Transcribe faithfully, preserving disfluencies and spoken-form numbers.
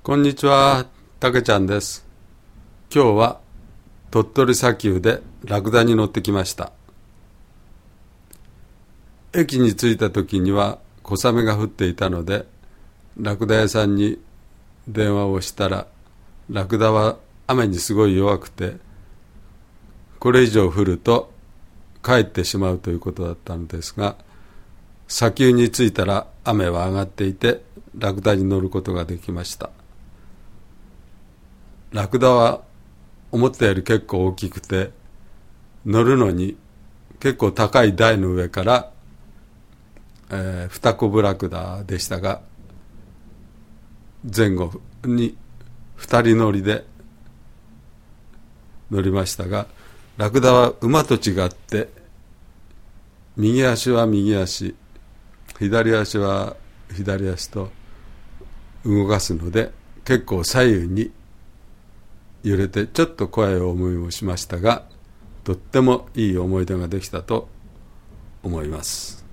こんにちは、たけちゃんです。今日は鳥取砂丘でラクダに乗ってきました。駅に着いた時には小雨が降っていたので、ラクダ屋さんに電話をしたら、ラクダは雨にすごい弱くて、これ以上降ると帰ってしまうということだったのですが、砂丘に着いたら雨は上がっていて、ラクダに乗ることができました。ラクダは思ったより結構大きくて、乗るのに結構高い台の上から、えー、二コブラクダでしたが、前後に二人乗りで乗りましたが、ラクダは馬と違って右足は右足、左足は左足と動かすので、結構左右に揺れてちょっと怖い思いをしましたが、とってもいい思い出ができたと思います。